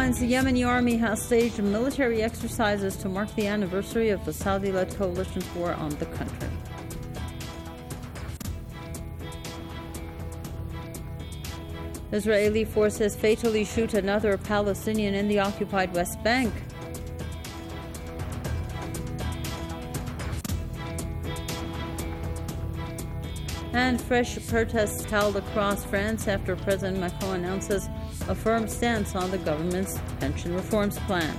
Headlines: The Yemeni army has staged military exercises to mark the anniversary of the Saudi-led coalition's war on the country. Israeli forces fatally shoot another Palestinian in the occupied West Bank. And fresh protests held across France after President Macron announces a firm stance on the government's pension reforms plan.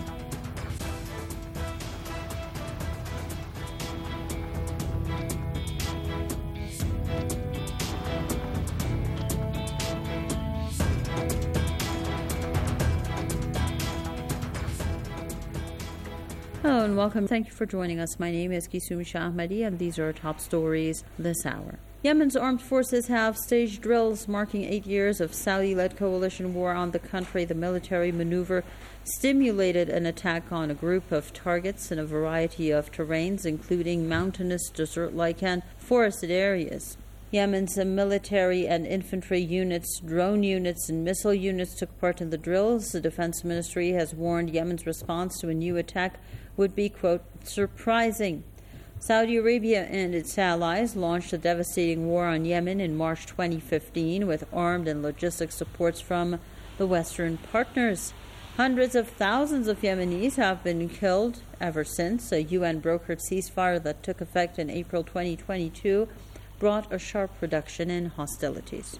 Hello and welcome. Thank you for joining us. My name is Kisumi Shah Ahmadi and these are our top stories this hour. Yemen's armed forces have staged drills marking 8 years of Saudi-led coalition war on the country. The military maneuver stimulated an attack on a group of targets in a variety of terrains, including mountainous, desert-like and forested areas. Yemen's military and infantry units, drone units and missile units took part in the drills. The defense ministry has warned Yemen's response to a new attack would be, quote, surprising. Saudi Arabia and its allies launched a devastating war on Yemen in March 2015 with armed and logistic supports from the Western partners. Hundreds of thousands of Yemenis have been killed ever since. A UN-brokered ceasefire that took effect in April 2022 brought a sharp reduction in hostilities.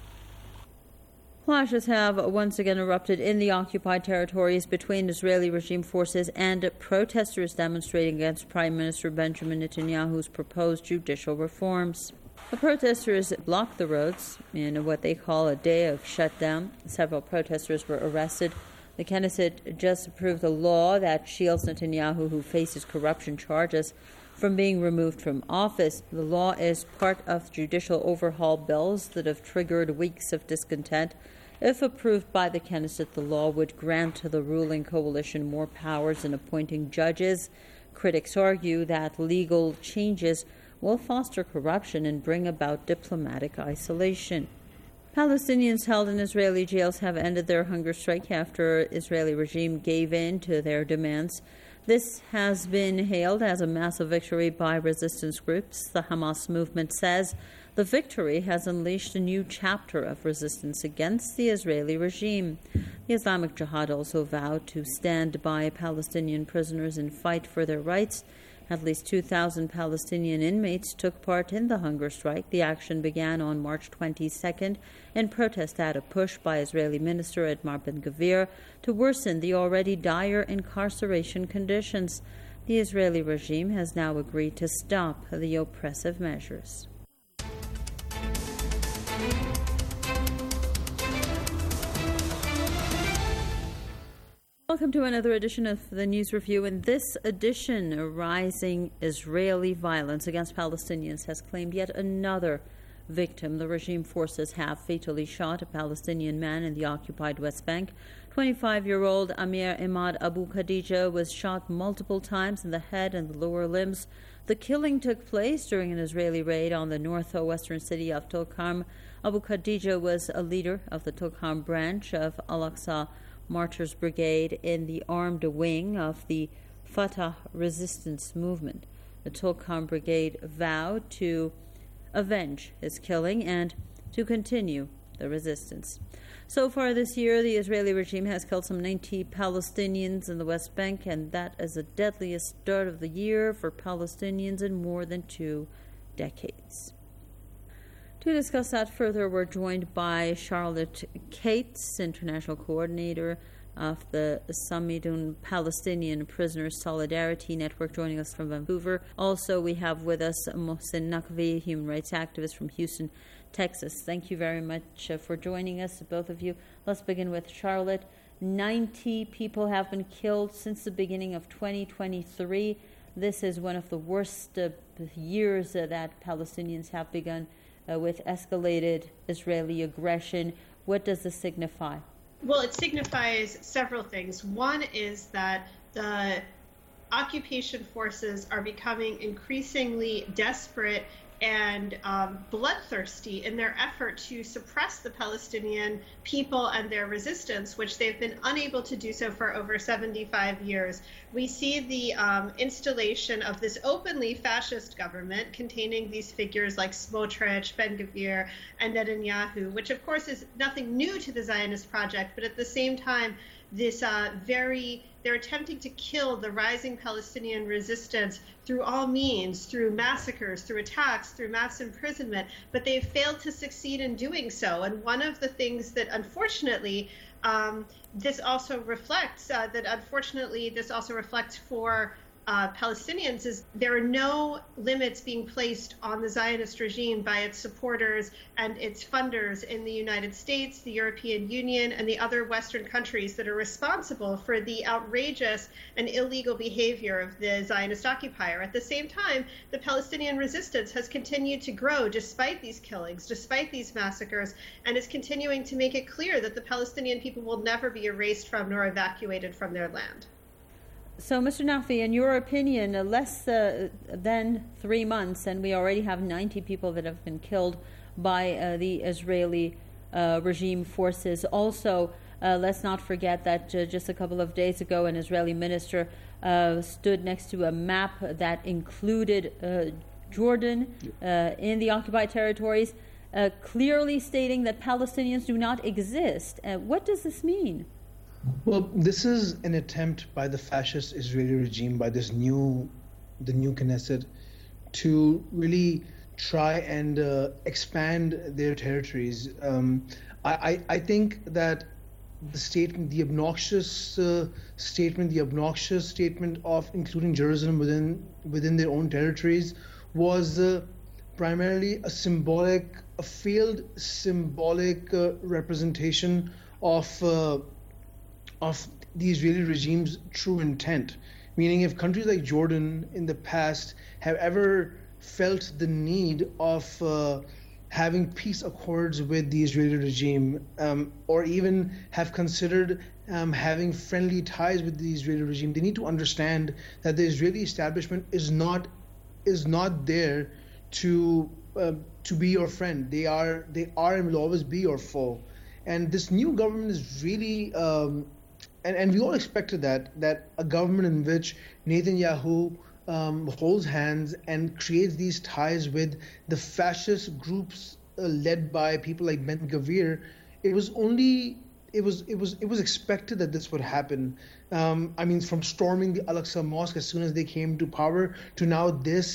Clashes have once again erupted in the occupied territories between Israeli regime forces and protesters demonstrating against Prime Minister Benjamin Netanyahu's proposed judicial reforms. The protesters blocked the roads in what they call a day of shutdown. Several protesters were arrested. The Knesset just approved a law that shields Netanyahu, who faces corruption charges, from being removed from office. The law is part of judicial overhaul bills that have triggered weeks of discontent. If approved by the Knesset, the law would grant the ruling coalition more powers in appointing judges. Critics argue that legal changes will foster corruption and bring about diplomatic isolation. Palestinians held in Israeli jails have ended their hunger strike after the Israeli regime gave in to their demands. This has been hailed as a massive victory by resistance groups. The Hamas movement says the victory has unleashed a new chapter of resistance against the Israeli regime. The Islamic Jihad also vowed to stand by Palestinian prisoners and fight for their rights. At least 2,000 Palestinian inmates took part in the hunger strike. The action began on March 22nd in protest at a push by Israeli Minister Itamar Ben-Gvir to worsen the already dire incarceration conditions. The Israeli regime has now agreed to stop the oppressive measures. Welcome to another edition of the News Review. In this edition, rising Israeli violence against Palestinians has claimed yet another victim. The regime forces have fatally shot a Palestinian man in the occupied West Bank. 25-year-old Amir Imad Abu Khadija was shot multiple times in the head and the lower limbs. The killing took place during an Israeli raid on the northwestern city of Tulkarm. Abu Khadija was a leader of the Tulkarm branch of Al-Aqsa Martyrs Brigade in the armed wing of the Fatah resistance movement. The Tulkarm Brigade vowed to avenge his killing and to continue the resistance. So far this year, the Israeli regime has killed some 90 Palestinians in the West Bank, and that is the deadliest start of the year for Palestinians in more than 2 decades. To discuss that further, we're joined by Charlotte Cates, International Coordinator of the Samidun Palestinian Prisoners Solidarity Network, joining us from Vancouver. Also, we have with us Mohsen Naqvi, human rights activist from Houston, Texas. Thank you very much for joining us, both of you. Let's begin with Charlotte. 90 people have been killed since the beginning of 2023. This is one of the worst years that Palestinians have begun with escalated Israeli aggression. What does this signify? Well, it signifies several things. One is that the occupation forces are becoming increasingly desperate and bloodthirsty in their effort to suppress the Palestinian people and their resistance, which they've been unable to do so for over 75 years. We see the installation of this openly fascist government containing these figures like Smotrich, Ben-Gvir, and Netanyahu, which of course is nothing new to the Zionist project, but at the same time, they're attempting to kill the rising Palestinian resistance through all means, through massacres, through attacks, through mass imprisonment, but they've failed to succeed in doing so. And one of the things that unfortunately this also reflects for Palestinians is there are no limits being placed on the Zionist regime by its supporters and its funders in the United States, the European Union, and the other Western countries that are responsible for the outrageous and illegal behavior of the Zionist occupier. At the same time, the Palestinian resistance has continued to grow despite these killings, despite these massacres, and is continuing to make it clear that the Palestinian people will never be erased from nor evacuated from their land. So, Mr. Naqvi, in your opinion, less than 3 months, and we already have 90 people that have been killed by the Israeli regime forces. Also, let's not forget that just a couple of days ago, an Israeli minister stood next to a map that included Jordan in the occupied territories, clearly stating that Palestinians do not exist. What does this mean? Well, this is an attempt by the fascist Israeli regime, by the new Knesset, to really try and expand their territories. I think that the obnoxious statement of including Jerusalem within their own territories was primarily a failed symbolic representation of the Israeli regime's true intent. Meaning, if countries like Jordan in the past have ever felt the need of having peace accords with the Israeli regime, or even have considered having friendly ties with the Israeli regime, they need to understand that the Israeli establishment is not there to be your friend. They are and will always be your foe. And this new government is really and we all expected that a government in which Netanyahu holds hands and creates these ties with the fascist groups led by people like Ben-Gvir, it was expected that this would happen. From storming the Al-Aqsa Mosque as soon as they came to power to now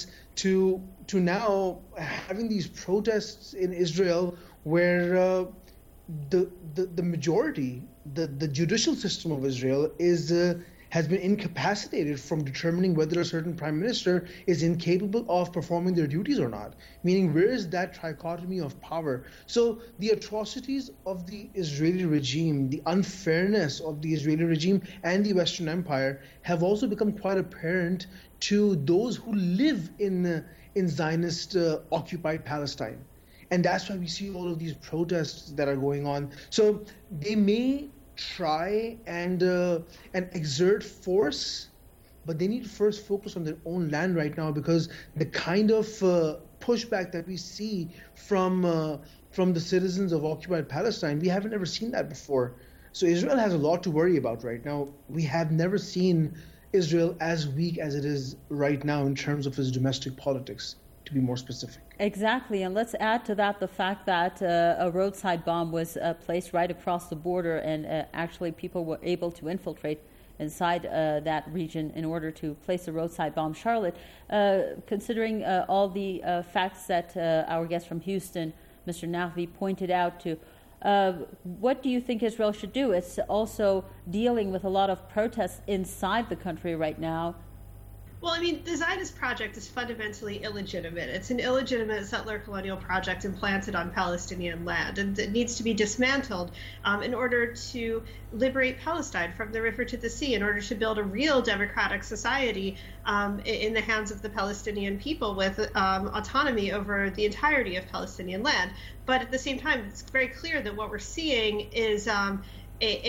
having these protests in Israel where the majority, the judicial system of Israel has been incapacitated from determining whether a certain prime minister is incapable of performing their duties or not. Meaning, where is that trichotomy of power? So the atrocities of the Israeli regime, the unfairness of the Israeli regime and the Western Empire have also become quite apparent to those who live in Zionist occupied Palestine. And that's why we see all of these protests that are going on. So they may try and exert force, but they need to first focus on their own land right now, because the kind of pushback that we see from the citizens of occupied Palestine, we haven't ever seen that before. So Israel has a lot to worry about right now. We have never seen Israel as weak as it is right now in terms of its domestic politics, to be more specific. Exactly, and let's add to that the fact that a roadside bomb was placed right across the border, and actually people were able to infiltrate inside that region in order to place a roadside bomb. Charlotte, considering all the facts that our guest from Houston, Mr. Naqvi, pointed out to, what do you think Israel should do? It's also dealing with a lot of protests inside the country right now. Well, the Zionist project is fundamentally illegitimate. It's an illegitimate settler colonial project implanted on Palestinian land, and it needs to be dismantled in order to liberate Palestine from the river to the sea, in order to build a real democratic society in the hands of the Palestinian people with autonomy over the entirety of Palestinian land. But at the same time, it's very clear that what we're seeing is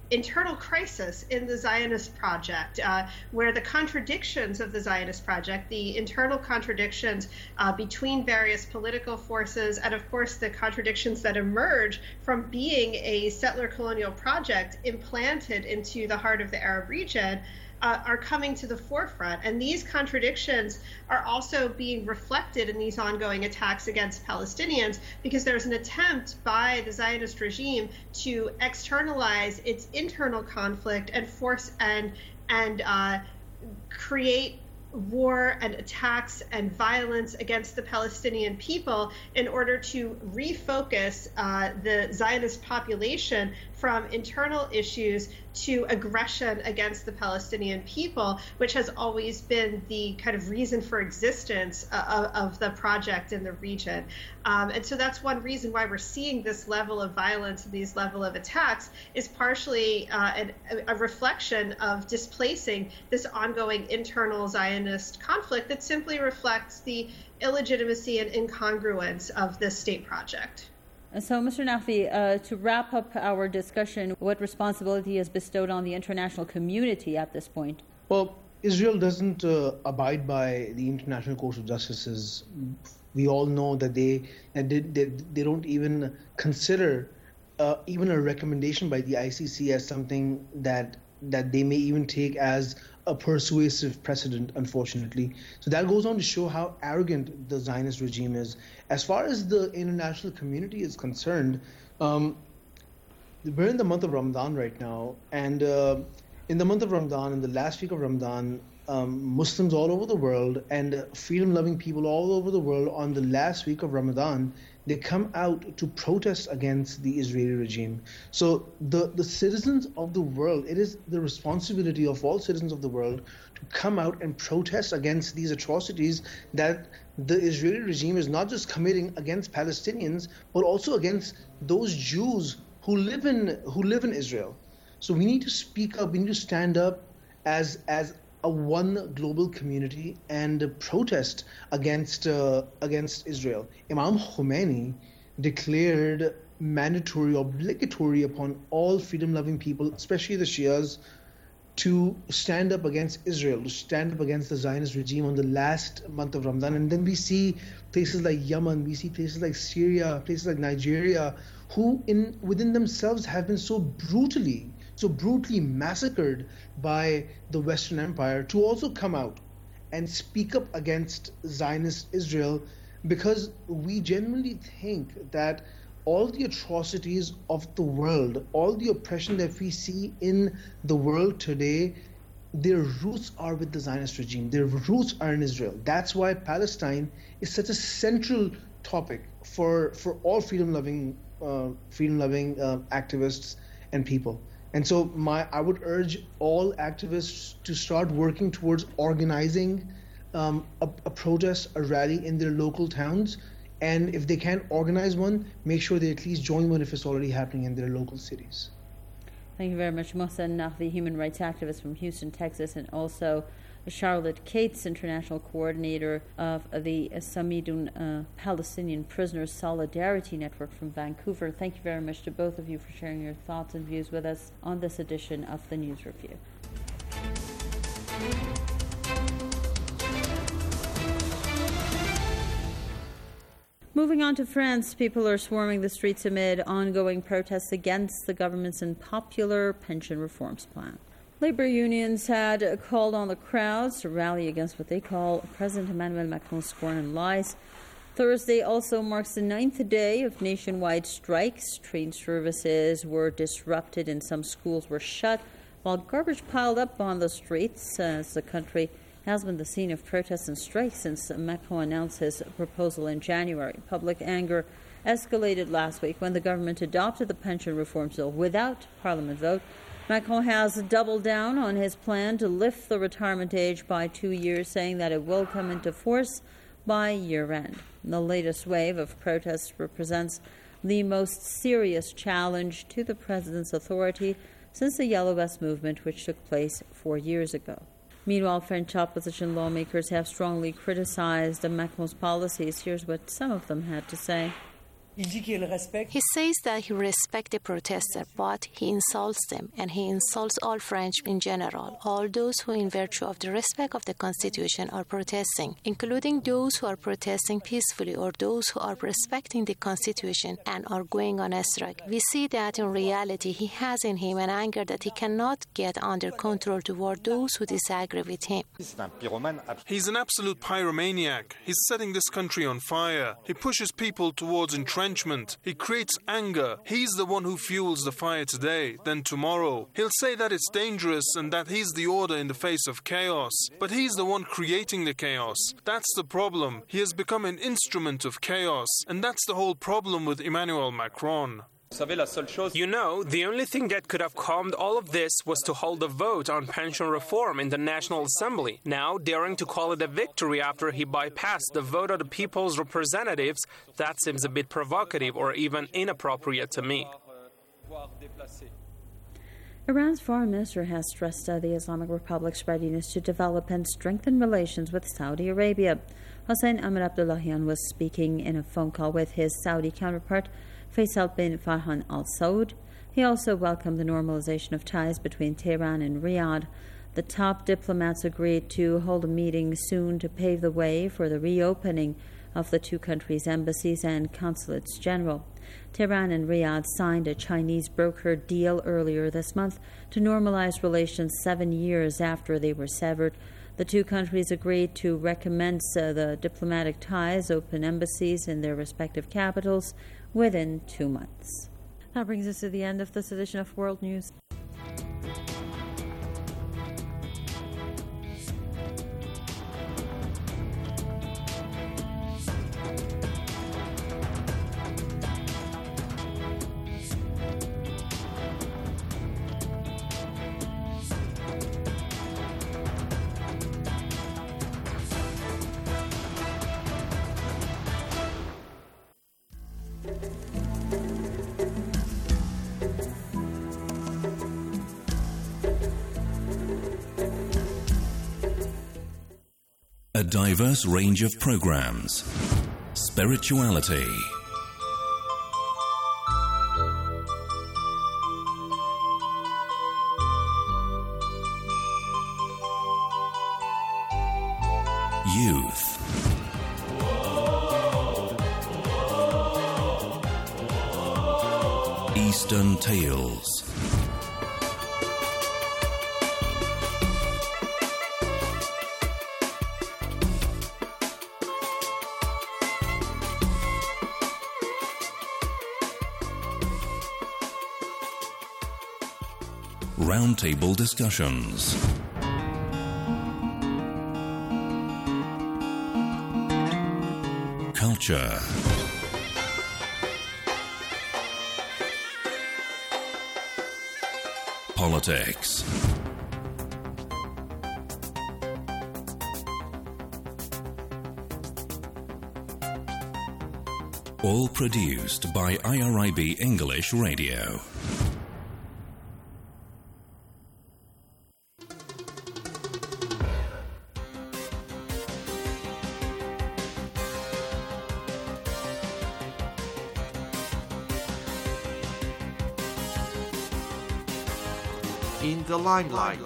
internal crisis in the Zionist project, where the contradictions of the Zionist project, the internal contradictions between various political forces, and of course the contradictions that emerge from being a settler colonial project implanted into the heart of the Arab region, are coming to the forefront. And these contradictions are also being reflected in these ongoing attacks against Palestinians, because there's an attempt by the Zionist regime to externalize its internal conflict and force and create war and attacks and violence against the Palestinian people in order to refocus the Zionist population from internal issues to aggression against the Palestinian people, which has always been the kind of reason for existence of the project in the region. And so that's one reason why we're seeing this level of violence and these level of attacks is partially a reflection of displacing this ongoing internal Zionist conflict that simply reflects the illegitimacy and incongruence of this state project. So, Mr. Naqvi, to wrap up our discussion, what responsibility is bestowed on the international community at this point? Well, Israel doesn't abide by the International Court of Justices. We all know that they don't even consider even a recommendation by the ICC as something that they may even take as a persuasive precedent, unfortunately. So that goes on to show how arrogant the Zionist regime is. As far as the international community is concerned, we're in the month of Ramadan right now, and in the month of Ramadan, in the last week of Ramadan, Muslims all over the world and freedom-loving people all over the world on the last week of Ramadan, they come out to protest against the Israeli regime. So the citizens of the world, it is the responsibility of all citizens of the world to come out and protest against these atrocities that the Israeli regime is not just committing against Palestinians, but also against those Jews who live in Israel. So we need to speak up, we need to stand up as a one global community and protest against Israel. Imam Khomeini declared mandatory, obligatory upon all freedom-loving people, especially the Shias, to stand up against Israel, to stand up against the Zionist regime on the last month of Ramadan. And then we see places like Yemen, we see places like Syria, places like Nigeria, who within themselves have been so brutally massacred by the Western Empire, to also come out and speak up against Zionist Israel, because we genuinely think that all the atrocities of the world, all the oppression that we see in the world today, their roots are with the Zionist regime. Their roots are in Israel. That's why Palestine is such a central topic for all freedom-loving activists and people. And so I would urge all activists to start working towards organizing a protest, a rally in their local towns. And if they can't organize one, make sure they at least join one if it's already happening in their local cities. Thank you very much, Mohsen Naqvi, human rights activist from Houston, Texas, and also Charlotte Cates, international coordinator of the Samidun Palestinian Prisoners Solidarity Network from Vancouver. Thank you very much to both of you for sharing your thoughts and views with us on this edition of the News Review. Moving on to France, people are swarming the streets amid ongoing protests against the government's unpopular pension reforms plan. Labor unions had called on the crowds to rally against what they call President Emmanuel Macron's scorn and lies. Thursday also marks the 9th day of nationwide strikes. Train services were disrupted and some schools were shut, while garbage piled up on the streets as the country has been the scene of protests and strikes since Macron announced his proposal in January. Public anger escalated last week when the government adopted the pension reform bill without parliament vote. Macron has doubled down on his plan to lift the retirement age by 2 years, saying that it will come into force by year-end. The latest wave of protests represents the most serious challenge to the president's authority since the Yellow Vest movement, which took place 4 years ago. Meanwhile, French opposition lawmakers have strongly criticized Macron's policies. Here's what some of them had to say. He says that he respects the protesters, but he insults them, and he insults all French in general, all those who in virtue of the respect of the Constitution are protesting, including those who are protesting peacefully or those who are respecting the Constitution and are going on a strike. We see that in reality he has in him an anger that he cannot get under control toward those who disagree with him. He's an absolute pyromaniac. He's setting this country on fire. He pushes people towards entrenchment. He creates anger. He's the one who fuels the fire today. Then tomorrow, he'll say that it's dangerous and that he's the order in the face of chaos. But he's the one creating the chaos. That's the problem. He has become an instrument of chaos. And that's the whole problem with Emmanuel Macron. You know, the only thing that could have calmed all of this was to hold a vote on pension reform in the National Assembly. Now, daring to call it a victory after he bypassed the vote of the people's representatives, that seems a bit provocative or even inappropriate to me. Iran's foreign minister has stressed the Islamic Republic's readiness to develop and strengthen relations with Saudi Arabia. Hossein Amir Abdullahian was speaking in a phone call with his Saudi counterpart, Faisal bin Farhan Al Saud. He also welcomed the normalization of ties between Tehran and Riyadh. The top diplomats agreed to hold a meeting soon to pave the way for the reopening of the two countries' embassies and consulates general. Tehran and Riyadh signed a Chinese-brokered deal earlier this month to normalize relations 7 years after they were severed. The two countries agreed to recommence the diplomatic ties, open embassies in their respective capitals within 2 months. That brings us to the end of this edition of World News. A diverse range of programs. Spirituality. Youth. Eastern Tales. Roundtable discussions. Culture. Politics. All produced by IRIB English Radio. In the limelight.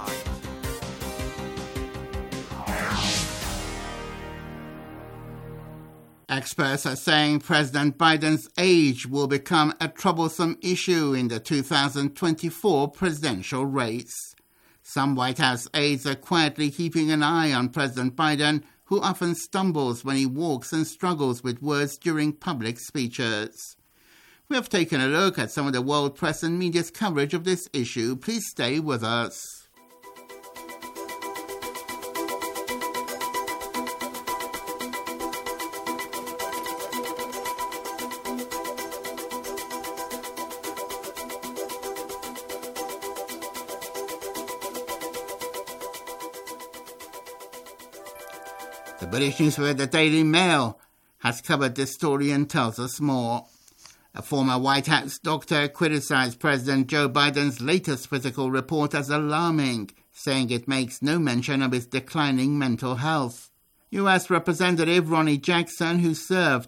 Experts are saying President Biden's age will become a troublesome issue in the 2024 presidential race. Some White House aides are quietly keeping an eye on President Biden, who often stumbles when he walks and struggles with words during public speeches. We have taken a look at some of the world press and media's coverage of this issue. Please stay with us. The British newspaper The Daily Mail has covered this story and tells us more. A former White House doctor criticized President Joe Biden's latest physical report as alarming, saying it makes no mention of his declining mental health. U.S. Representative Ronny Jackson, who served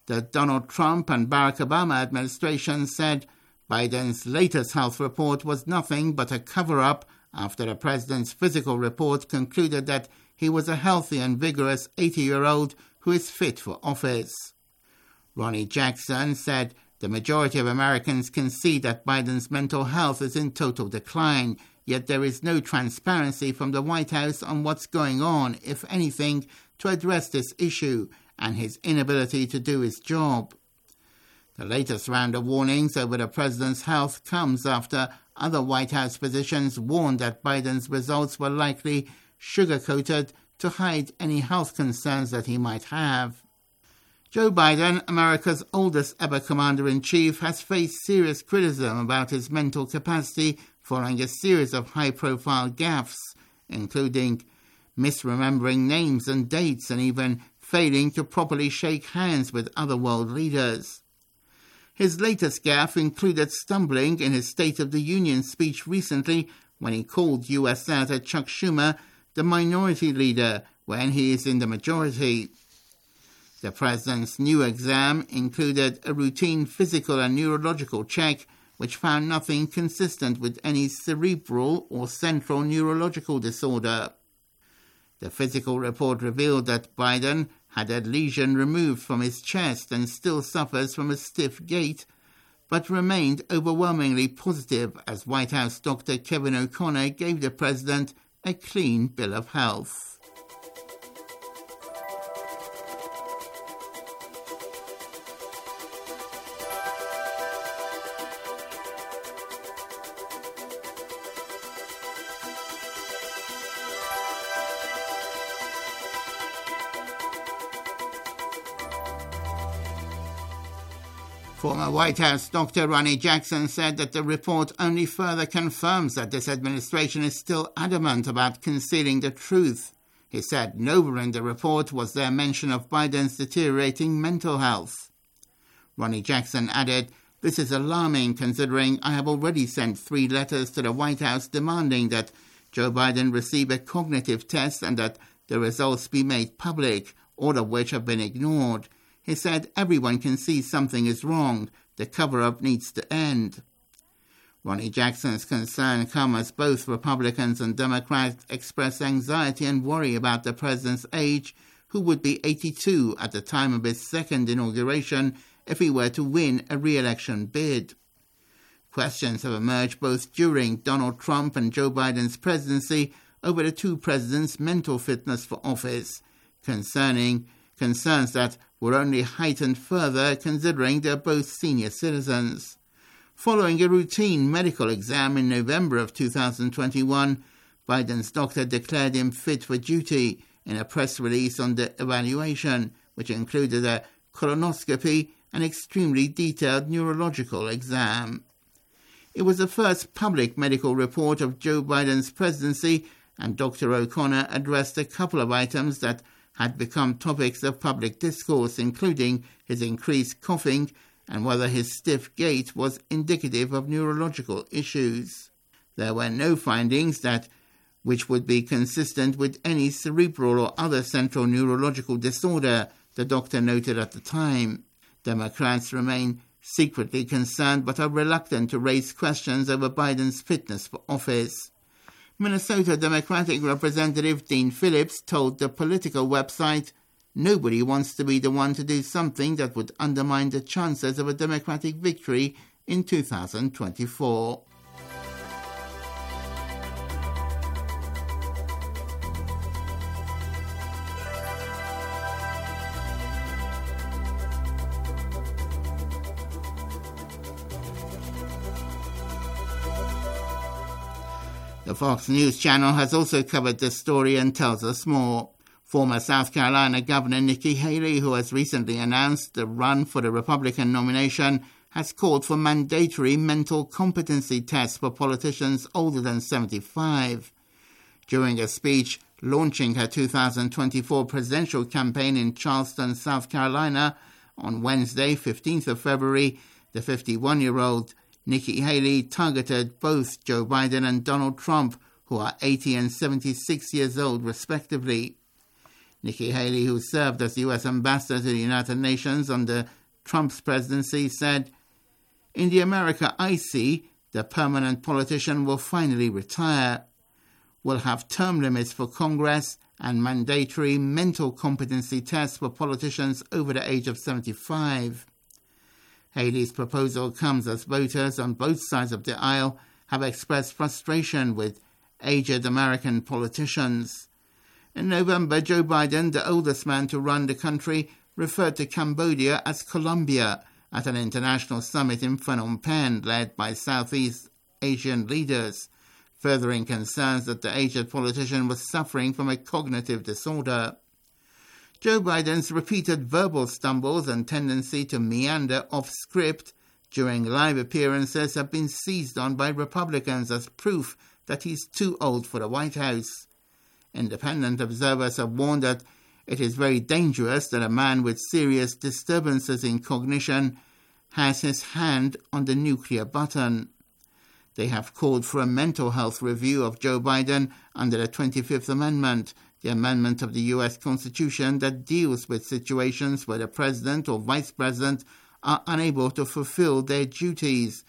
The Donald Trump and Barack Obama administrations said Biden's latest health report was nothing but a cover-up after the president's physical report concluded that he was a healthy and vigorous 80-year-old who is fit for office. Ronny Jackson said the majority of Americans concede that Biden's mental health is in total decline, yet there is no transparency from the White House on what's going on, if anything, to address this issue and his inability to do his job. The latest round of warnings over the president's health comes after other White House physicians warned that Biden's results were likely sugar-coated to hide any health concerns that he might have. Joe Biden, America's oldest ever commander-in-chief, has faced serious criticism about his mental capacity following a series of high-profile gaffes, including misremembering names and dates and even failing to properly shake hands with other world leaders. His latest gaffe included stumbling in his State of the Union speech recently when he called U.S. Senator Chuck Schumer the minority leader when he is in the majority. The president's new exam included a routine physical and neurological check which found nothing consistent with any cerebral or central neurological disorder. The physical report revealed that Biden had a lesion removed from his chest and still suffers from a stiff gait, but remained overwhelmingly positive as White House Dr. Kevin O'Connor gave the president a clean bill of health. Former White House Dr. Ronny Jackson said that the report only further confirms that this administration is still adamant about concealing the truth. He said nowhere in the report was there mention of Biden's deteriorating mental health. Ronny Jackson added, "This is alarming considering I have already sent 3 letters to the White House demanding that Joe Biden receive a cognitive test and that the results be made public, all of which have been ignored." He said everyone can see something is wrong. The cover-up needs to end. Ronny Jackson's concern comes as both Republicans and Democrats express anxiety and worry about the president's age, who would be 82 at the time of his second inauguration if he were to win a re-election bid. Questions have emerged both during Donald Trump and Joe Biden's presidency over the two presidents' mental fitness for office, concerns that were only heightened further considering they're both senior citizens. Following a routine medical exam in November of 2021, Biden's doctor declared him fit for duty in a press release on the evaluation, which included a colonoscopy and extremely detailed neurological exam. It was the first public medical report of Joe Biden's presidency, and Dr. O'Connor addressed a couple of items that had become topics of public discourse, including his increased coughing and whether his stiff gait was indicative of neurological issues. There were no findings which would be consistent with any cerebral or other central neurological disorder, the doctor noted at the time. Democrats remain secretly concerned but are reluctant to raise questions over Biden's fitness for office. Minnesota Democratic Representative Dean Phillips told the Politico website, "Nobody wants to be the one to do something that would undermine the chances of a Democratic victory in 2024. The Fox News channel has also covered this story and tells us more. Former South Carolina Governor Nikki Haley, who has recently announced the run for the Republican nomination, has called for mandatory mental competency tests for politicians older than 75. During a speech launching her 2024 presidential campaign in Charleston, South Carolina, on Wednesday, 15th of February, the 51-year-old Nikki Haley targeted both Joe Biden and Donald Trump, who are 80 and 76 years old, respectively. Nikki Haley, who served as U.S. ambassador to the United Nations under Trump's presidency, said, "In the America I see, the permanent politician will finally retire. We'll have term limits for Congress and mandatory mental competency tests for politicians over the age of 75. Haley's proposal comes as voters on both sides of the aisle have expressed frustration with aged American politicians. In November, Joe Biden, the oldest man to run the country, referred to Cambodia as Colombia at an international summit in Phnom Penh led by Southeast Asian leaders, furthering concerns that the aged politician was suffering from a cognitive disorder. Joe Biden's repeated verbal stumbles and tendency to meander off script during live appearances have been seized on by Republicans as proof that he's too old for the White House. Independent observers have warned that it is very dangerous that a man with serious disturbances in cognition has his hand on the nuclear button. They have called for a mental health review of Joe Biden under the 25th Amendment, the amendment of the U.S. Constitution that deals with situations where the president or vice president are unable to fulfill their duties.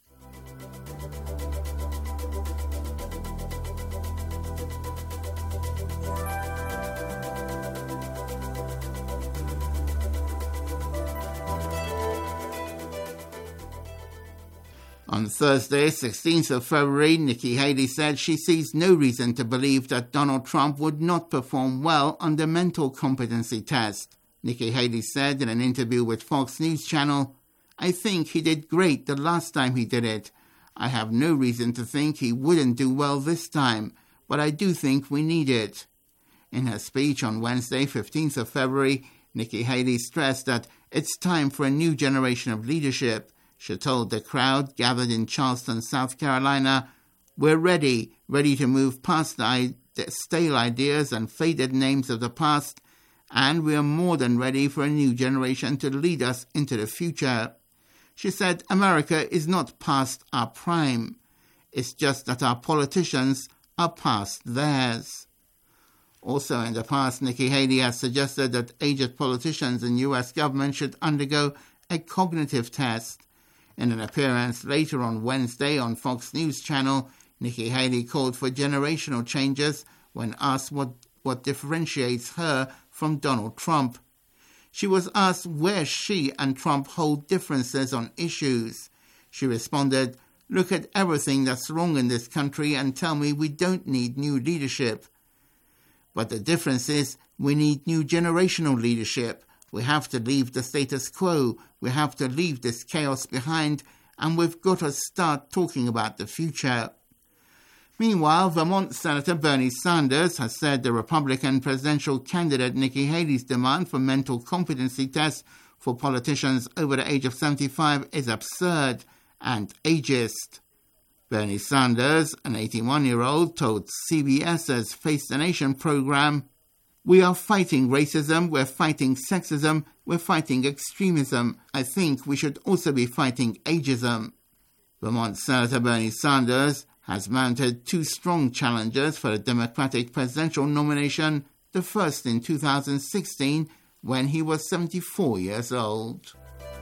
On Thursday, 16th of February, Nikki Haley said she sees no reason to believe that Donald Trump would not perform well on the mental competency test. Nikki Haley said in an interview with Fox News Channel, "I think he did great the last time he did it. I have no reason to think he wouldn't do well this time, but I do think we need it." In her speech on Wednesday, 15th of February, Nikki Haley stressed that it's time for a new generation of leadership. She told the crowd gathered in Charleston, South Carolina, "We're ready to move past the stale ideas and faded names of the past, and we are more than ready for a new generation to lead us into the future." She said America is not past our prime. It's just that our politicians are past theirs. Also in the past, Nikki Haley has suggested that aged politicians in U.S. government should undergo a cognitive test. In an appearance later on Wednesday on Fox News Channel, Nikki Haley called for generational changes when asked what differentiates her from Donald Trump. She was asked where she and Trump hold differences on issues. She responded, "Look at everything that's wrong in this country and tell me we don't need new leadership. But the difference is we need new generational leadership. We have to leave the status quo. We have to leave this chaos behind, and we've got to start talking about the future." Meanwhile, Vermont Senator Bernie Sanders has said the Republican presidential candidate Nikki Haley's demand for mental competency tests for politicians over the age of 75 is absurd and ageist. Bernie Sanders, an 81-year-old, told CBS's Face the Nation program, "We are fighting racism, we're fighting sexism, we're fighting extremism. I think we should also be fighting ageism." Vermont Senator Bernie Sanders has mounted two strong challenges for the Democratic presidential nomination, the first in 2016 when he was 74 years old.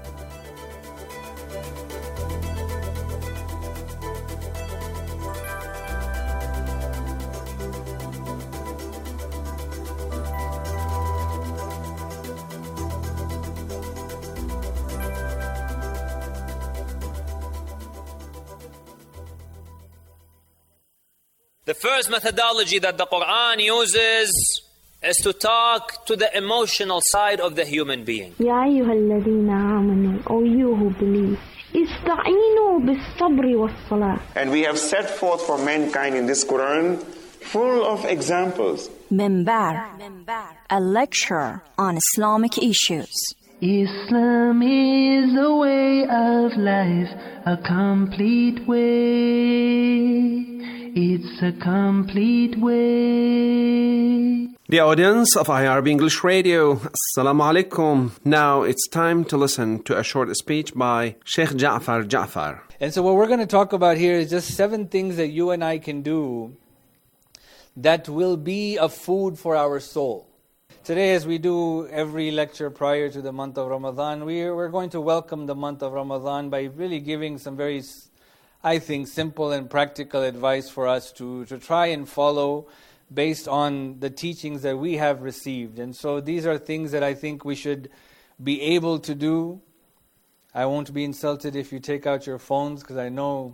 The first methodology that the Quran uses is to talk to the emotional side of the human being. يا أيها الذين آمنوا, O you who believe, استعينوا بالصبر والصلاة. And we have set forth for mankind in this Quran full of examples. Minbar, a lecture on Islamic issues. Islam is a way of life, a complete way. It's a complete way. The audience of IRB English Radio, Assalamu alaikum. Now it's time to listen to a short speech by Sheikh Ja'far Ja'far. And so what we're going to talk about here is just 7 things that you and I can do that will be a food for our soul. Today, as we do every lecture prior to the month of Ramadan, we're going to welcome the month of Ramadan by really giving some very, I think, simple and practical advice for us to try and follow based on the teachings that we have received. And so these are things that I think we should be able to do. I won't be insulted if you take out your phones, because I know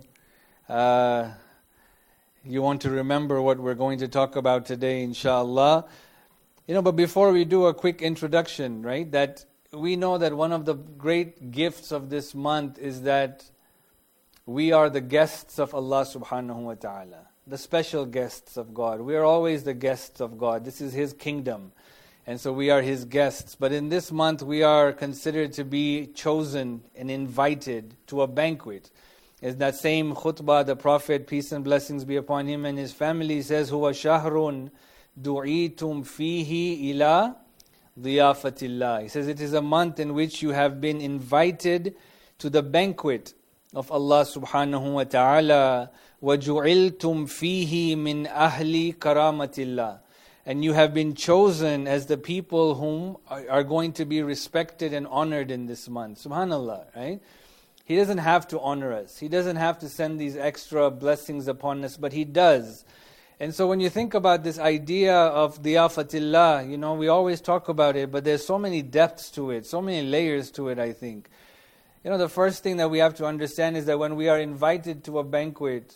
you want to remember what we're going to talk about today, inshallah. But before we do a quick introduction, right, that we know that one of the great gifts of this month is that we are the guests of Allah subhanahu wa ta'ala, the special guests of God. We are always the guests of God. This is His kingdom, and so we are His guests. But in this month, we are considered to be chosen and invited to a banquet. As that same khutbah, the Prophet, peace and blessings be upon him and his family, says, "Huwa shahrun du'itum fihi ila dhiyafatillah." He says, it is a month in which you have been invited to the banquet of Allah subhanahu wa ta'ala. وَجُعِلْتُمْ فِيهِ مِنْ أَهْلِ كَرَامَةِ. And you have been chosen as the people whom are going to be respected and honored in this month. Subhanallah, right? He doesn't have to honor us. He doesn't have to send these extra blessings upon us, but He does. And so when you think about this idea of dhiyafatillah, we always talk about it, but there's so many depths to it, so many layers to it, I think. The first thing that we have to understand is that when we are invited to a banquet,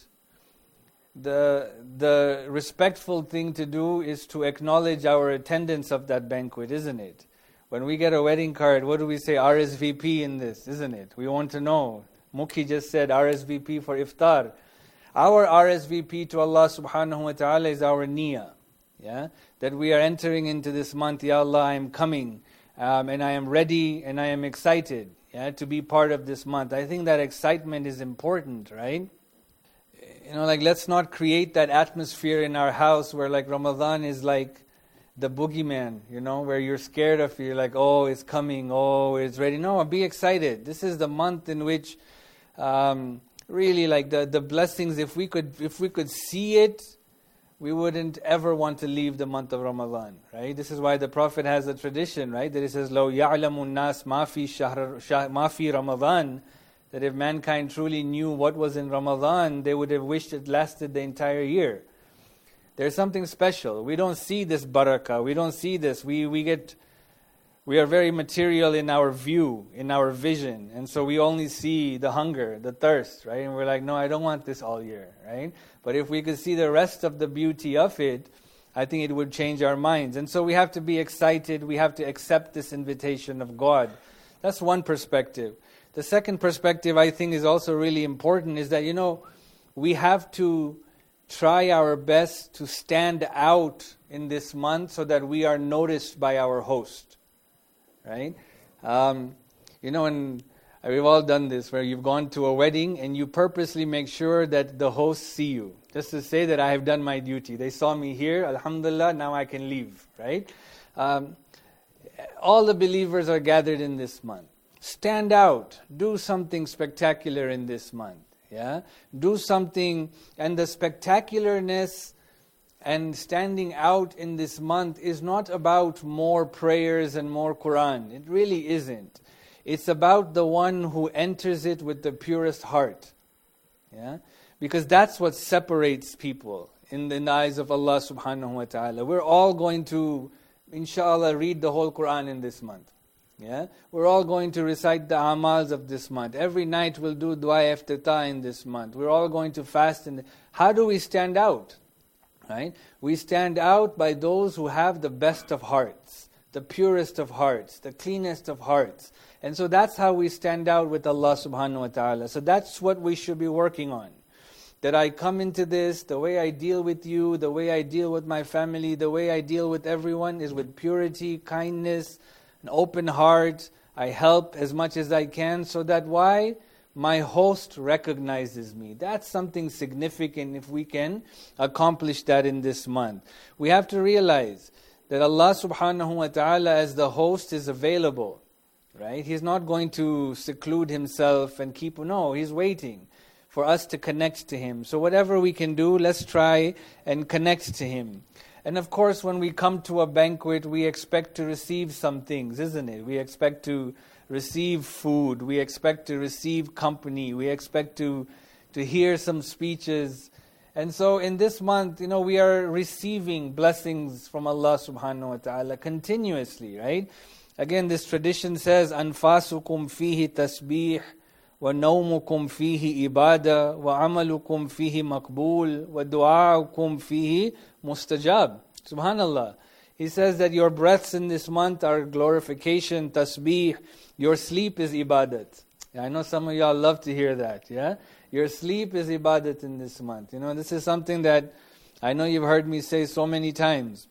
the respectful thing to do is to acknowledge our attendance of that banquet, isn't it? When we get a wedding card, what do we say? RSVP in this, isn't it? We want to know. Mukhi just said RSVP for iftar. Our RSVP to Allah subhanahu wa ta'ala is our niyyah. Yeah? That we are entering into this month, Ya Allah, I am coming, and I am ready, and I am excited to be part of this month. I think that excitement is important, right? Let's not create that atmosphere in our house where Ramadan is like the boogeyman, where you're scared of it. You're like, oh, it's coming, oh, it's ready. No, be excited. This is the month in which really the blessings, if we could see it, we wouldn't ever want to leave the month of Ramadan, right? This is why the Prophet has a tradition, right? That it says, لَوْ يَعْلَمُ النَّاسِ مَا فِي Ramadan, that if mankind truly knew what was in Ramadan, they would have wished it lasted the entire year. There's something special. We don't see this barakah. We don't see this. We are very material in our view, in our vision. And so we only see the hunger, the thirst, right? And we're like, no, I don't want this all year, right? But if we could see the rest of the beauty of it, I think it would change our minds. And so we have to be excited. We have to accept this invitation of God. That's one perspective. The second perspective I think is also really important is that, we have to try our best to stand out in this month so that we are noticed by our host. Right? And we've all done this, where you've gone to a wedding and you purposely make sure that the hosts see you, just to say that I have done my duty. They saw me here, alhamdulillah, now I can leave, right? All the believers are gathered in this month. Stand out. Do something spectacular in this month. Yeah? Do something, and the spectacularness and standing out in this month is not about more prayers and more Quran. It really isn't. It's about the one who enters it with the purest heart. Yeah? Because that's what separates people in the eyes of Allah subhanahu wa ta'ala. We're all going to, inshallah, read the whole Quran in this month. Yeah? We're all going to recite the amals of this month. Every night we'll do dua iftitah in this month. We're all going to fast. How do we stand out? Right? We stand out by those who have the best of hearts, the purest of hearts, the cleanest of hearts. And so that's how we stand out with Allah subhanahu wa ta'ala. So that's what we should be working on. That I come into this, the way I deal with you, the way I deal with my family, the way I deal with everyone is with purity, kindness, an open heart. I help as much as I can so that why? My host recognizes me. That's something significant if we can accomplish that in this month. We have to realize that Allah subhanahu wa ta'ala as the host is available. Right? He's not going to seclude Himself and keep... No, He's waiting for us to connect to Him. So whatever we can do, let's try and connect to Him. And of course, when we come to a banquet, we expect to receive some things, isn't it? We expect to receive food. We expect to receive company. We expect to hear some speeches. And so in this month, we are receiving blessings from Allah subhanahu wa ta'ala continuously, right? Again, this tradition says, أَنفَاسُكُمْ فِيهِ تَسْبِيحٌ وَنَوْمُكُمْ فِيهِ إِبَادَةٌ وَعَمَلُكُمْ فِيهِ مَقْبُولٌ وَدُعَاؤُكُمْ فِيهِ مُسْتَجَابٌ. Subhanallah. He says that your breaths in this month are glorification, tasbih. Your sleep is ibadat. I know some of y'all love to hear that, yeah? Your sleep is ibadat in this month. This is something that I know you've heard me say so many times.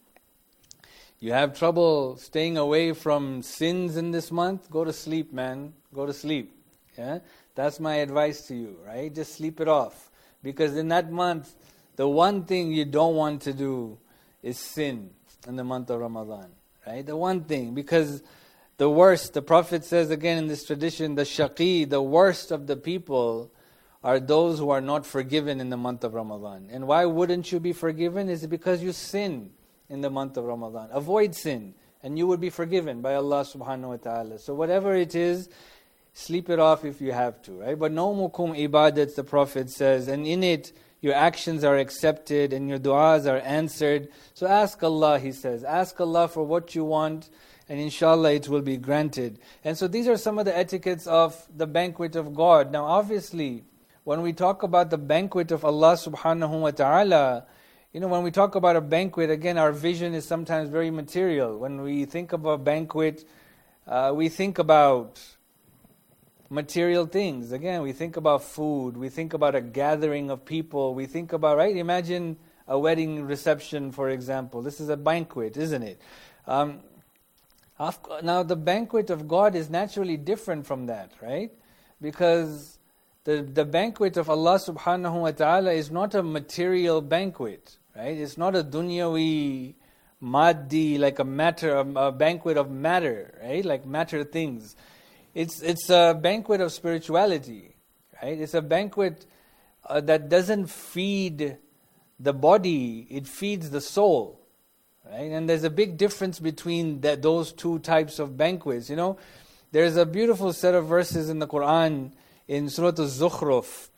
You have trouble staying away from sins in this month? Go to sleep, man. Go to sleep. Yeah? That's my advice to you, right? Just sleep it off. Because in that month, the one thing you don't want to do is sin in the month of Ramadan, right? The one thing, because the worst, the Prophet says again in this tradition, the shaqi, the worst of the people are those who are not forgiven in the month of Ramadan. And why wouldn't you be forgiven? Is because you sin in the month of Ramadan. Avoid sin, and you would be forgiven by Allah subhanahu wa ta'ala. So whatever it is, sleep it off if you have to, right? But nawmukum ibadat, the Prophet says, and in it, your actions are accepted and your du'as are answered. So ask Allah, he says. Ask Allah for what you want, and inshallah it will be granted. And so these are some of the etiquettes of the banquet of God. Now obviously, when we talk about the banquet of Allah subhanahu wa ta'ala, when we talk about a banquet, again, our vision is sometimes very material. When we think of a banquet, we think about material things. Again, we think about food, we think about a gathering of people, we think about, right? Imagine a wedding reception, for example. This is a banquet, isn't it? Now, the banquet of God is naturally different from that, right? Because the banquet of Allah subhanahu wa ta'ala is not a material banquet, right? It's not a dunyawi, maddi, like a banquet of matter, right? Like matter things. It's a banquet of spirituality, right? It's a banquet that doesn't feed the body, it feeds the soul, right? And there's a big difference between those two types of banquets. There's a beautiful set of verses in the Quran in Surah Al-Zukhruf,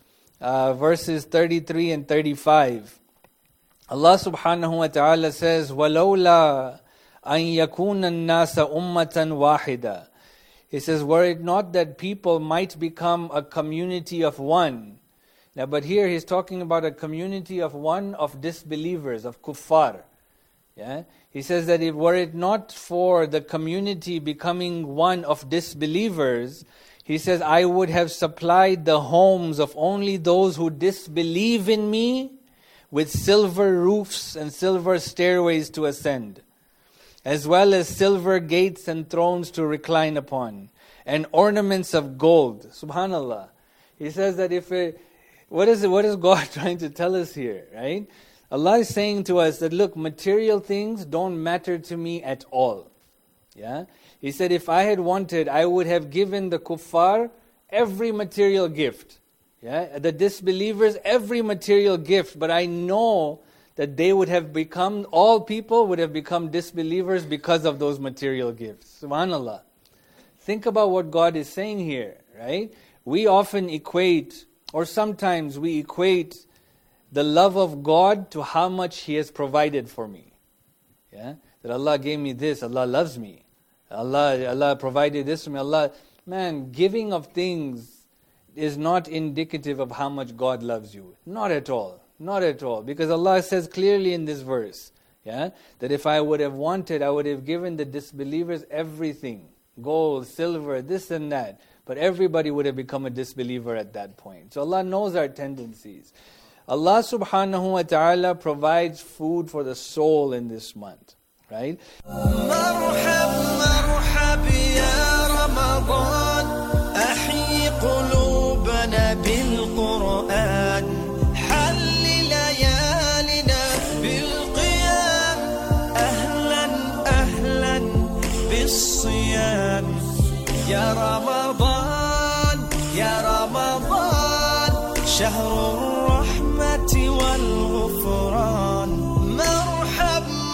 verses 33 and 35. Allah subhanahu wa ta'ala says, وَلَوْلَا أَن يَكُونَ النَّاسَ أُمَّةً وَاحِدًا. He says, were it not that people might become a community of one. Now, but here he's talking about a community of one of disbelievers, of kuffar. Yeah? He says that if were it not for the community becoming one of disbelievers, he says, I would have supplied the homes of only those who disbelieve in me with silver roofs and silver stairways to ascend, as well as silver gates and thrones to recline upon, and ornaments of gold. Subhanallah. He says that what is God trying to tell us here, right? Allah is saying to us that, look, material things don't matter to me at all. Yeah? He said, if I had wanted, I would have given the kuffar every material gift. Yeah? The disbelievers every material gift, but I know that they would have become, all people would have become disbelievers because of those material gifts. Subhanallah. Think about what God is saying here, right? We often equate, or sometimes we equate the love of God to how much He has provided for me. Yeah? That Allah gave me this, Allah loves me. Allah provided this for me. Man, giving of things is not indicative of how much God loves you. Not at all. Not at all. Because Allah says clearly in this verse, that if I would have wanted, I would have given the disbelievers everything. Gold, silver, this and that. But everybody would have become a disbeliever at that point. So Allah knows our tendencies. Allah subhanahu wa ta'ala provides food for the soul in this month. Right? يا رمضان يا رمضان شهر الرحمة والغفران مرحب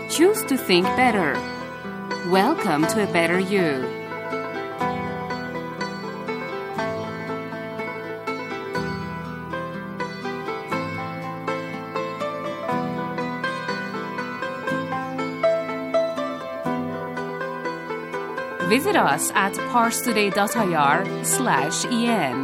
Choose to think better. Welcome to a better you. Visit us at parstoday.ir/en.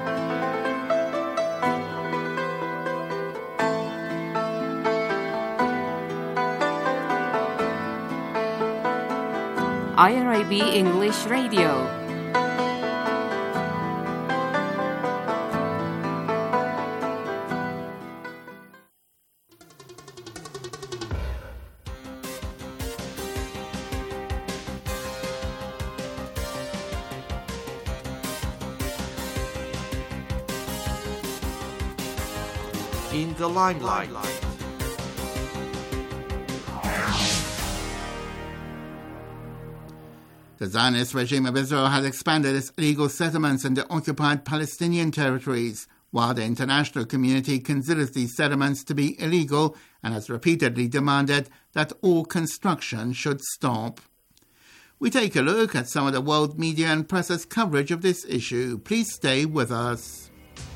IRIB English Radio. In the limelight. The Zionist regime of Israel has expanded its illegal settlements in the occupied Palestinian territories, while the international community considers these settlements to be illegal and has repeatedly demanded that all construction should stop. We take a look at some of the world media and press's coverage of this issue. Please stay with us.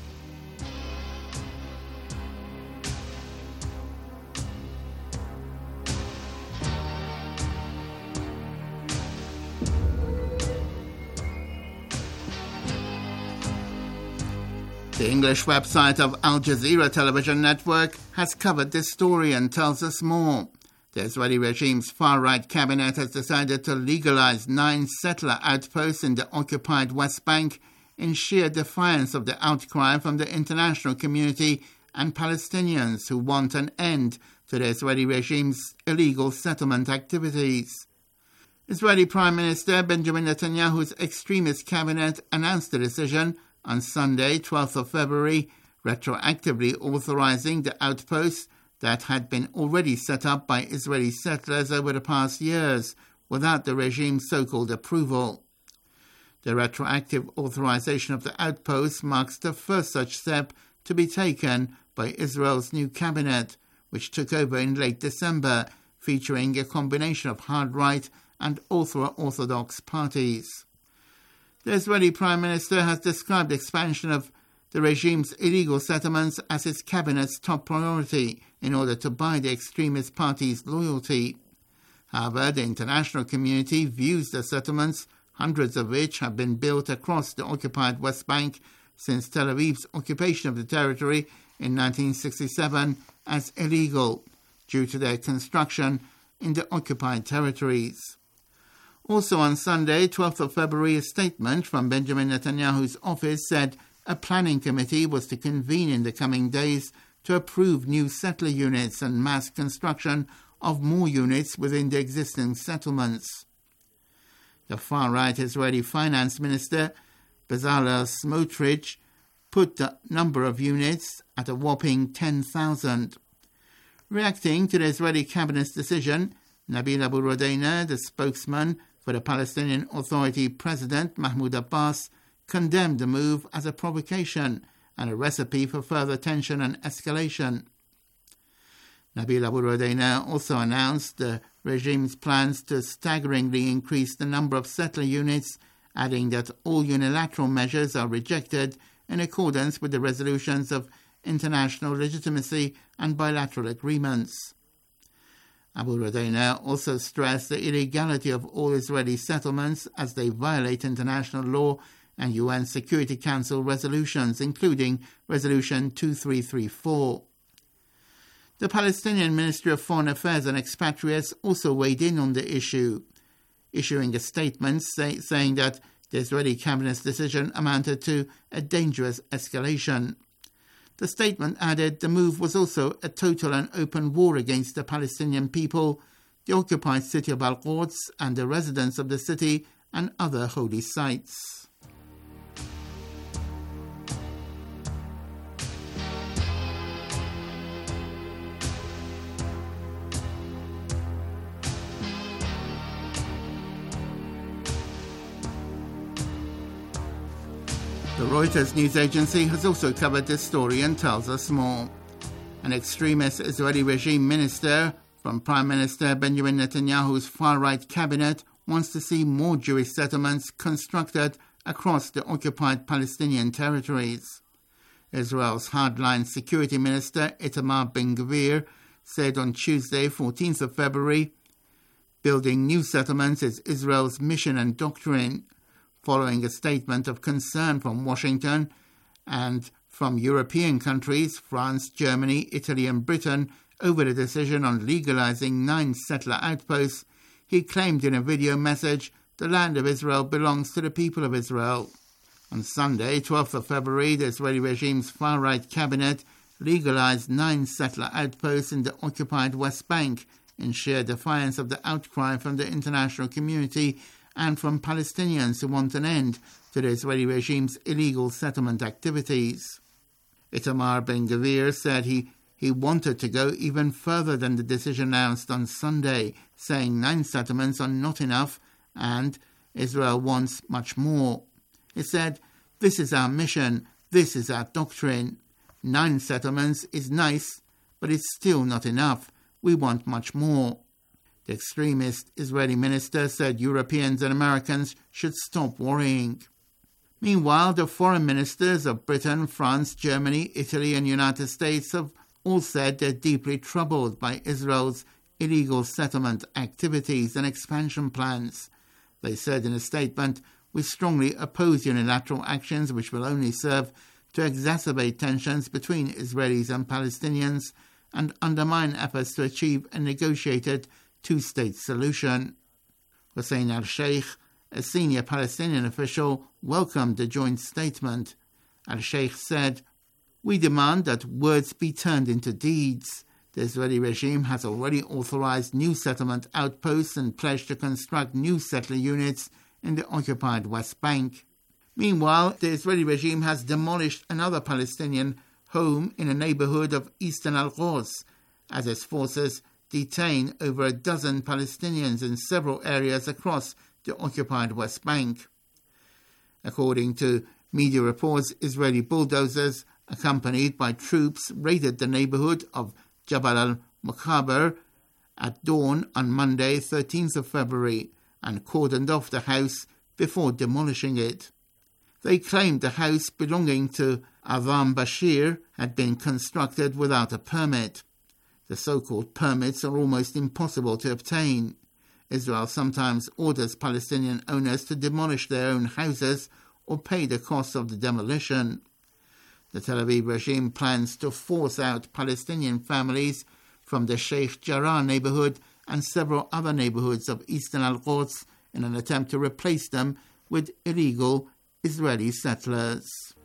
The English website of Al Jazeera television network has covered this story and tells us more. The Israeli regime's far-right cabinet has decided to legalize 9 settler outposts in the occupied West Bank in sheer defiance of the outcry from the international community and Palestinians who want an end to the Israeli regime's illegal settlement activities. Israeli Prime Minister Benjamin Netanyahu's extremist cabinet announced the decision on Sunday, 12th of February, retroactively authorizing the outposts that had been already set up by Israeli settlers over the past years without the regime's so-called approval. The retroactive authorization of the outposts marks the first such step to be taken by Israel's new cabinet, which took over in late December, featuring a combination of hard-right and ultra-Orthodox parties. The Israeli Prime Minister has described the expansion of the regime's illegal settlements as his cabinet's top priority in order to buy the extremist party's loyalty. However, the international community views the settlements, hundreds of which have been built across the occupied West Bank since Tel Aviv's occupation of the territory in 1967, as illegal due to their construction in the occupied territories. Also on Sunday, 12th of February, a statement from Benjamin Netanyahu's office said a planning committee was to convene in the coming days to approve new settler units and mass construction of more units within the existing settlements. The far-right Israeli finance minister, Bezalel Smotrich, put the number of units at a whopping 10,000. Reacting to the Israeli cabinet's decision, Nabil Abu Rodeina, the spokesman for the Palestinian Authority President Mahmoud Abbas, condemned the move as a provocation and a recipe for further tension and escalation. Nabil Abu Rodeina also announced the regime's plans to staggeringly increase the number of settler units, adding that all unilateral measures are rejected in accordance with the resolutions of international legitimacy and bilateral agreements. Abu Rodeina also stressed the illegality of all Israeli settlements as they violate international law and UN Security Council resolutions, including Resolution 2334. The Palestinian Ministry of Foreign Affairs and Expatriates also weighed in on the issue, issuing a statement saying that the Israeli cabinet's decision amounted to a dangerous escalation. The statement added the move was also a total and open war against the Palestinian people, the occupied city of Al-Quds and the residents of the city and other holy sites. The Reuters news agency has also covered this story and tells us more. An extremist Israeli regime minister from Prime Minister Benjamin Netanyahu's far-right cabinet wants to see more Jewish settlements constructed across the occupied Palestinian territories. Israel's hardline Security Minister Itamar Ben-Gvir said on Tuesday, 14th of February, building new settlements is Israel's mission and doctrine, following a statement of concern from Washington and from European countries, France, Germany, Italy and Britain, over the decision on legalizing 9 settler outposts. He claimed in a video message, the land of Israel belongs to the people of Israel. On Sunday, 12th of February, the Israeli regime's far-right cabinet legalized 9 settler outposts in the occupied West Bank in sheer defiance of the outcry from the international community and from Palestinians who want an end to the Israeli regime's illegal settlement activities. Itamar Ben-Gvir said he wanted to go even further than the decision announced on Sunday, saying 9 settlements are not enough and Israel wants much more. He said, "This is our mission, this is our doctrine. 9 settlements is nice, but it's still not enough. We want much more." The extremist Israeli minister said Europeans and Americans should stop worrying. Meanwhile, the foreign ministers of Britain, France, Germany, Italy and United States have all said they're deeply troubled by Israel's illegal settlement activities and expansion plans. They said in a statement, "We strongly oppose unilateral actions which will only serve to exacerbate tensions between Israelis and Palestinians and undermine efforts to achieve a negotiated 2-state solution." Hussein al-Sheikh, a senior Palestinian official, welcomed the joint statement. Al-Sheikh said, "We demand that words be turned into deeds. The Israeli regime has already authorized new settlement outposts and pledged to construct new settler units in the occupied West Bank." Meanwhile, the Israeli regime has demolished another Palestinian home in a neighborhood of eastern Al-Quds as its forces detain over a dozen Palestinians in several areas across the occupied West Bank. According to media reports, Israeli bulldozers accompanied by troops raided the neighborhood of Jabal al-Mukhaber at dawn on Monday, 13th of February, and cordoned off the house before demolishing it. They claimed the house belonging to Avam Bashir had been constructed without a permit. The so-called permits are almost impossible to obtain. Israel sometimes orders Palestinian owners to demolish their own houses or pay the cost of the demolition. The Tel Aviv regime plans to force out Palestinian families from the Sheikh Jarrah neighborhood and several other neighborhoods of eastern Al-Quds in an attempt to replace them with illegal Israeli settlers.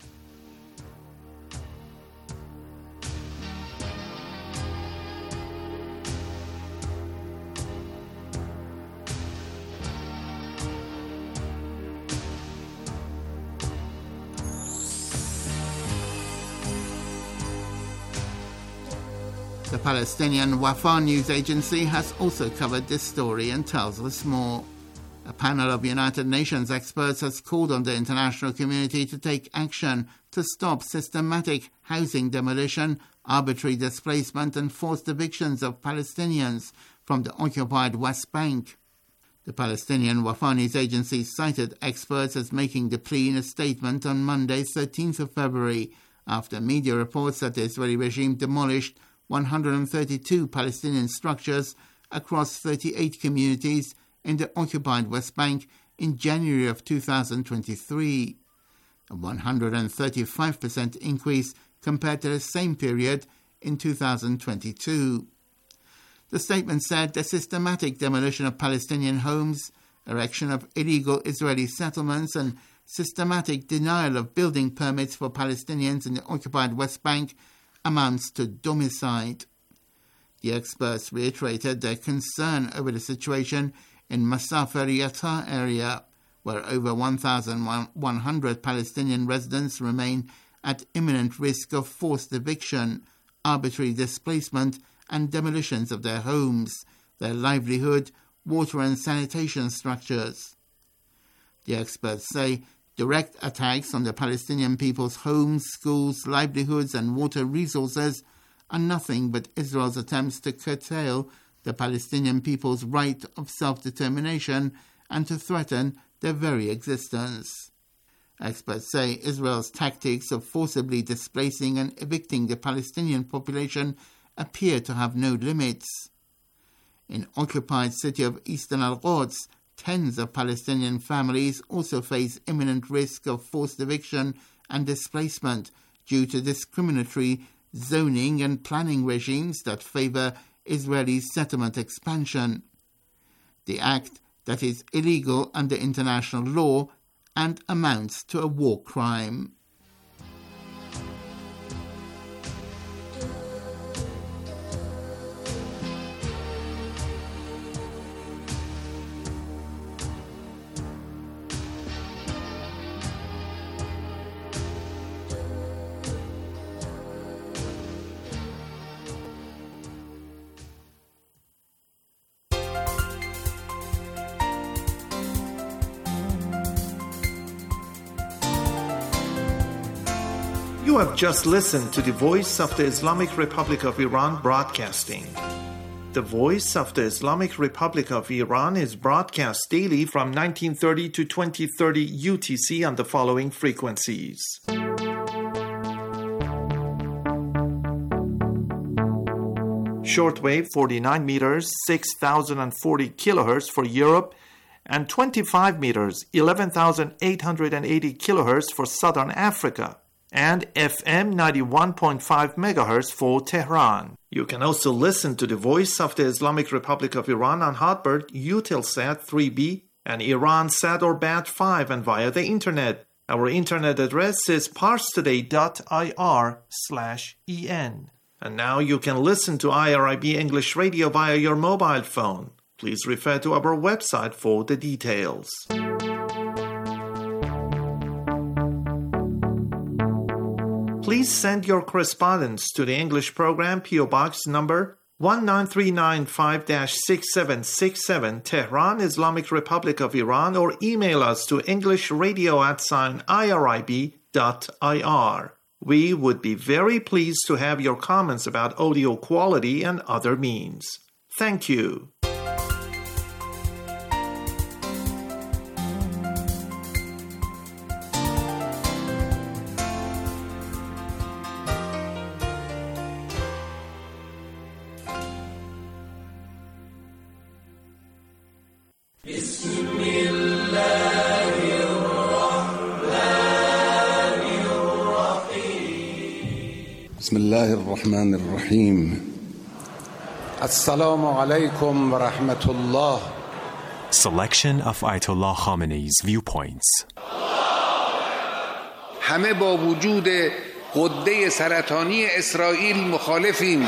The Palestinian Wafa news agency has also covered this story and tells us more. A panel of United Nations experts has called on the international community to take action to stop systematic housing demolition, arbitrary displacement and forced evictions of Palestinians from the occupied West Bank. The Palestinian Wafa news agency cited experts as making the plea in a statement on Monday, 13th of February, after media reports that the Israeli regime demolished 132 Palestinian structures across 38 communities in the occupied West Bank in January of 2023, a 135% increase compared to the same period in 2022. The statement said the systematic demolition of Palestinian homes, erection of illegal Israeli settlements and systematic denial of building permits for Palestinians in the occupied West Bank amounts to domicide. The experts reiterated their concern over the situation in Masafer Yatta area, where over 1,100 Palestinian residents remain at imminent risk of forced eviction, arbitrary displacement and demolitions of their homes, their livelihood, water and sanitation structures. The experts say direct attacks on the Palestinian people's homes, schools, livelihoods and water resources are nothing but Israel's attempts to curtail the Palestinian people's right of self-determination and to threaten their very existence. Experts say Israel's tactics of forcibly displacing and evicting the Palestinian population appear to have no limits. In occupied city of Eastern Al-Quds, tens of Palestinian families also face imminent risk of forced eviction and displacement due to discriminatory zoning and planning regimes that favour Israeli settlement expansion. The act that is illegal under international law and amounts to a war crime. You have just listened to the Voice of the Islamic Republic of Iran broadcasting. The Voice of the Islamic Republic of Iran is broadcast daily from 1930 to 2030 UTC on the following frequencies. Shortwave 49 meters, 6,040 kilohertz for Europe, and 25 meters, 11,880 kilohertz for Southern Africa, and FM 91.5 megahertz for Tehran. You can also listen to the Voice of the Islamic Republic of Iran on Hotbird, Eutelsat 3B, and Iransat or Bat5, and via the internet. Our internet address is parstoday.ir/en. And now you can listen to IRIB English Radio via your mobile phone. Please refer to our website for the details. Please send your correspondence to the English program, P.O. Box number 19395-6767, Tehran, Islamic Republic of Iran, or email us to englishradio@irib.ir. We would be very pleased to have your comments about audio quality and other means. Thank you. بسم الله الرحمن الرحيم السلام عليكم ورحمة الله. Selection of Ayatollah Khamenei's viewpoints. همه با وجود غده سرطانی اسرائیل مخالفیم.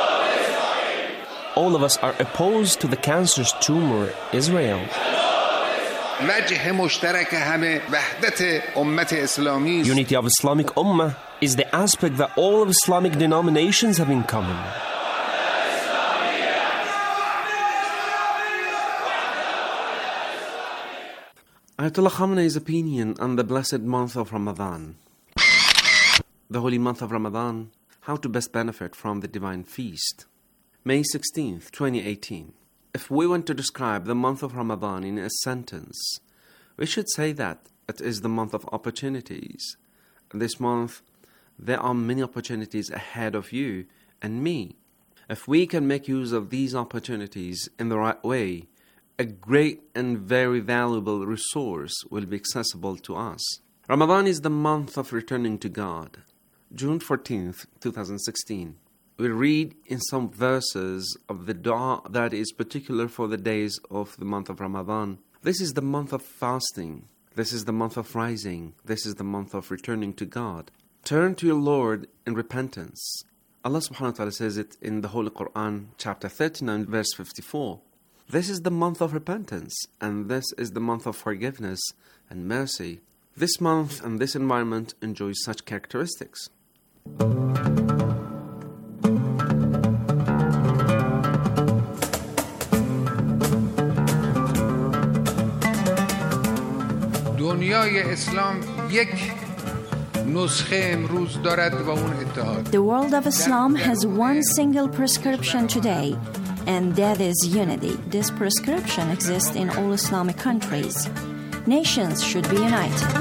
All of us are opposed to the cancerous tumor Israel. وجه مشترک همه وحدت امت اسلامی. Unity of Islamic Ummah is the aspect that all of Islamic denominations have in common. Ayatollah Khamenei's opinion on the blessed month of Ramadan. The holy month of Ramadan, how to best benefit from the divine feast. May 16th, 2018. If we want to describe the month of Ramadan in a sentence, we should say that it is the month of opportunities. This month, there are many opportunities ahead of you and me. If we can make use of these opportunities in the right way, a great and very valuable resource will be accessible to us. Ramadan is the month of returning to God. June 14th, 2016. We read in some verses of the dua that is particular for the days of the month of Ramadan. This is the month of fasting. This is the month of rising. This is the month of returning to God. Turn to your Lord in repentance. Allah subhanahu wa ta'ala says it in the Holy Quran, chapter 39, verse 54. This is the month of repentance, and this is the month of forgiveness and mercy. This month and this environment enjoys such characteristics. دنیای اسلام یک نسخه امروز دارد و اون اتحاد. The world of Islam has one single prescription today, and that is unity. This prescription exists in all Islamic countries. Nations should be united.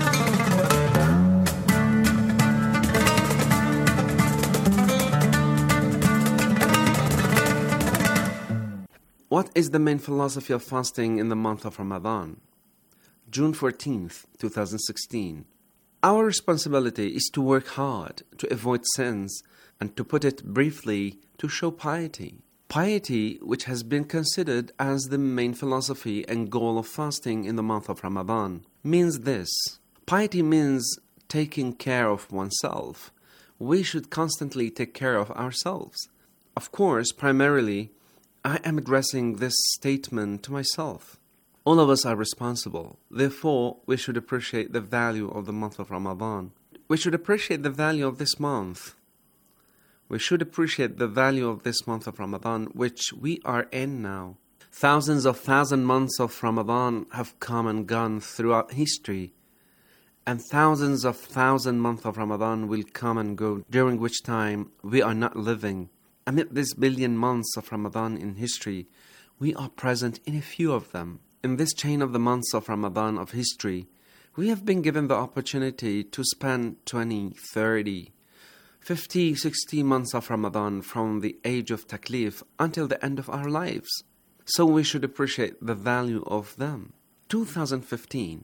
What is the main philosophy of fasting in the month of Ramadan? June 14th, 2016. Our responsibility is to work hard, to avoid sins, and to put it briefly, to show piety. Piety, which has been considered as the main philosophy and goal of fasting in the month of Ramadan, means this. Piety means taking care of oneself. We should constantly take care of ourselves. Of course, primarily, I am addressing this statement to myself. All of us are responsible. Therefore, we should appreciate the value of the month of Ramadan. We should appreciate the value of this month. We should appreciate the value of this month of Ramadan, which we are in now. Thousands of thousand months of Ramadan have come and gone throughout history. And thousands of thousand months of Ramadan will come and go, during which time we are not living. Amid these billion months of Ramadan in history, we are present in a few of them. In this chain of the months of Ramadan of history, we have been given the opportunity to spend 20, 30, 50, 60 months of Ramadan from the age of taklif until the end of our lives. So we should appreciate the value of them. 2015.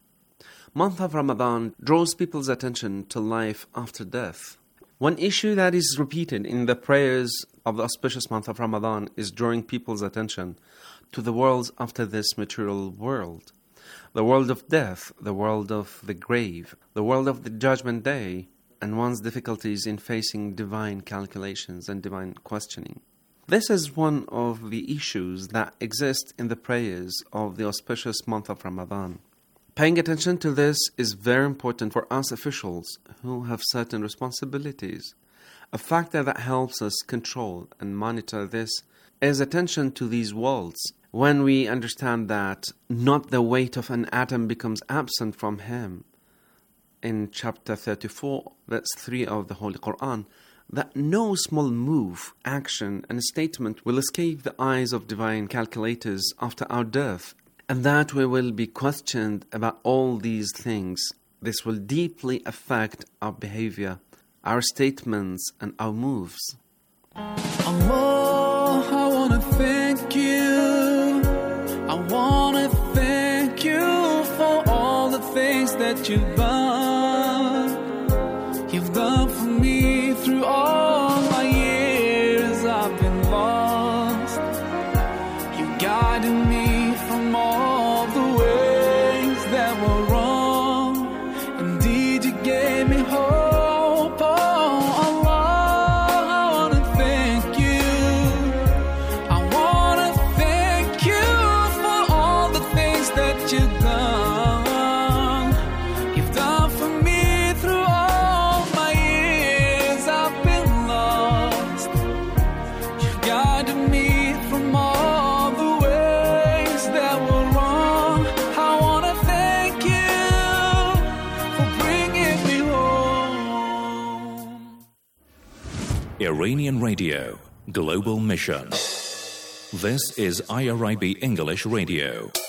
Month of Ramadan draws people's attention to life after death. One issue that is repeated in the prayers of the auspicious month of Ramadan is drawing people's attention to the worlds after this material world. The world of death, the world of the grave, the world of the judgment day, and one's difficulties in facing divine calculations and divine questioning. This is one of the issues that exist in the prayers of the auspicious month of Ramadan. Paying attention to this is very important for us officials who have certain responsibilities. A factor that helps us control and monitor this is attention to these worlds. When we understand that not the weight of an atom becomes absent from him, in chapter 34, verse 3 of the Holy Quran, that no small move, action, and statement will escape the eyes of divine calculators after our death, and that we will be questioned about all these things. This will deeply affect our behavior, our statements, and our moves. Allah, I want to thank you. I want to thank you for all the things that you've done. You've done for me through all my years I've been lost. You guided me from all the ways that were wrong. Indeed, you gave me hope. Oh, Allah, I want to thank you. I want to thank you for all the things that you've done. You've done for me through all my years I've been lost. You've guided me from all the ways that were wrong. I want to thank you for bringing me home. Iranian Radio, Global Mission. This is IRIB English Radio.